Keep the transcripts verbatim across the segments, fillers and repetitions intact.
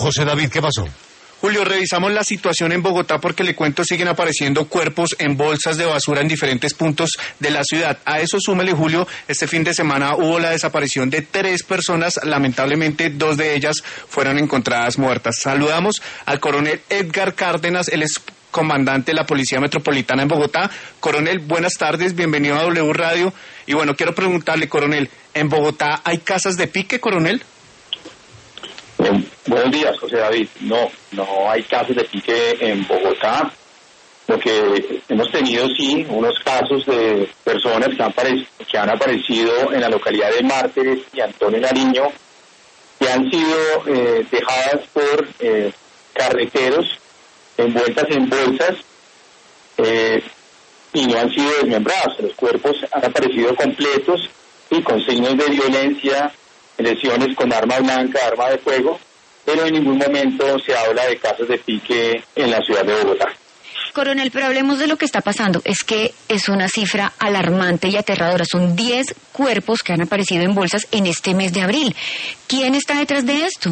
José David, ¿qué pasó? Julio, revisamos la situación en Bogotá porque le cuento siguen apareciendo cuerpos en bolsas de basura en diferentes puntos de la ciudad. A eso súmele, Julio, este fin de semana hubo la desaparición de tres personas, lamentablemente dos de ellas fueron encontradas muertas. Saludamos al coronel Edgar Cárdenas, él es comandante de la Policía Metropolitana en Bogotá. Coronel, buenas tardes, bienvenido a W Radio. Y bueno, quiero preguntarle, coronel, ¿en Bogotá hay casas de pique, coronel? Eh, buenos días, José David. No, no hay casos de pique en Bogotá. Lo que hemos tenido, sí, unos casos de personas que han, que han aparecido en la localidad de Mártires y Antonio Nariño, que han sido eh, dejadas por eh, carreteros envueltas en bolsas eh, y no han sido desmembradas. Los cuerpos han aparecido completos y con signos de violencia, lesiones con arma blanca, arma de fuego, pero en ningún momento se habla de casos de pique en la ciudad de Bogotá. Coronel, pero hablemos de lo que está pasando. Es que es una cifra alarmante y aterradora. Son diez cuerpos que han aparecido en bolsas en este mes de abril. ¿Quién está detrás de esto?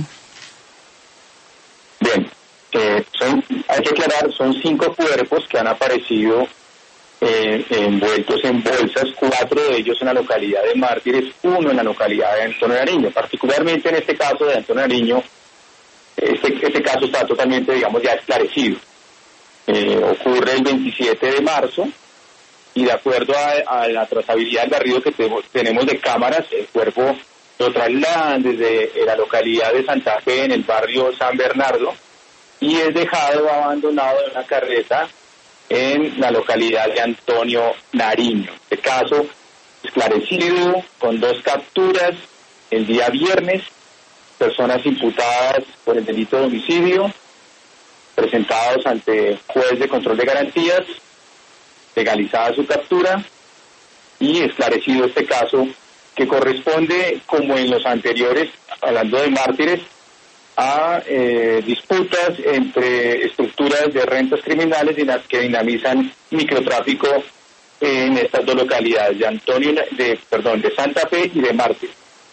Bien, eh, son, hay que aclarar, son cinco cuerpos que han aparecido Eh, envueltos en bolsas, cuatro de ellos en la localidad de Mártires, uno en la localidad de Antonio Nariño. Particularmente en este caso de Antonio Nariño, este, este caso está totalmente, digamos, ya esclarecido. Eh, ocurre el veintisiete de marzo y de acuerdo a, a la trazabilidad del barrido que tenemos, tenemos de cámaras, el cuerpo lo trasladan desde la localidad de Santa Fe en el barrio San Bernardo y es dejado abandonado en una carreta en la localidad de Antonio Nariño. Este caso esclarecido con dos capturas el día viernes, personas imputadas por el delito de homicidio, presentados ante juez de control de garantías, legalizada su captura y esclarecido este caso que corresponde, como en los anteriores, hablando de Mártires, a eh, disputas entre estructuras de rentas criminales y las que dinamizan microtráfico en estas dos localidades de Antonio, de perdón, de Santa Fe y de Mártires.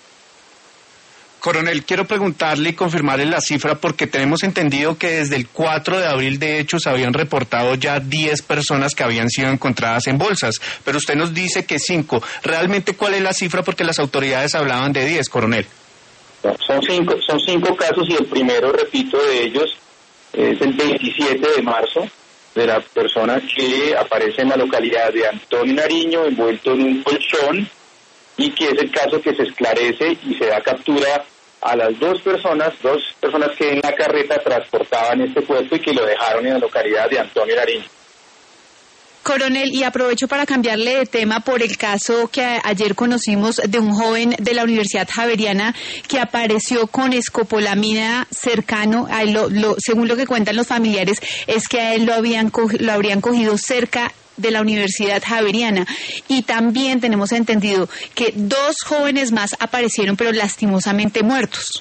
Coronel, quiero preguntarle y confirmarle la cifra porque tenemos entendido que desde el cuatro de abril de hecho se habían reportado ya diez personas que habían sido encontradas en bolsas, pero usted nos dice que cinco. ¿Realmente cuál es la cifra? Porque las autoridades hablaban de diez, coronel. Son cinco, son cinco casos y el primero, repito, de ellos es el veintisiete de marzo, de la persona que aparece en la localidad de Antonio Nariño envuelto en un colchón y que es el caso que se esclarece y se da captura a las dos personas, dos personas que en la carreta transportaban este cuerpo y que lo dejaron en la localidad de Antonio Nariño. Coronel, y aprovecho para cambiarle de tema por el caso que a, ayer conocimos de un joven de la Universidad Javeriana que apareció con escopolamina cercano, a él lo, lo, según lo que cuentan los familiares, es que a él lo, habían lo habrían cogido cerca de la Universidad Javeriana. Y también tenemos entendido que dos jóvenes más aparecieron, pero lastimosamente muertos.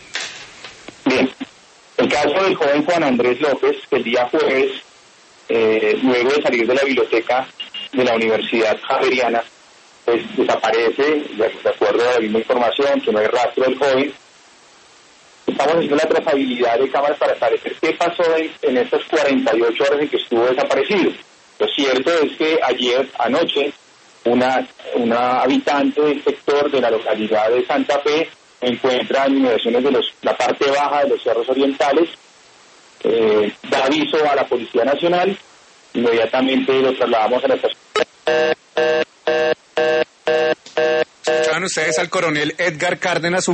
Bien, el caso del joven Juan Andrés López, que el día jueves, Eh, luego de salir de la biblioteca de la Universidad Javeriana, pues desaparece, de acuerdo a la misma información, que no hay rastro del joven. Estamos haciendo la trazabilidad de cámaras para establecer qué pasó en, en estas cuarenta y ocho horas en que estuvo desaparecido. Lo cierto es que ayer, anoche, una, una habitante del sector de la localidad de Santa Fe encuentra en inmediaciones de los, la parte baja de los cerros orientales. Eh, da aviso a la Policía Nacional, inmediatamente lo trasladamos a la estación. Escuchaban ustedes al coronel Edgar Cárdenas.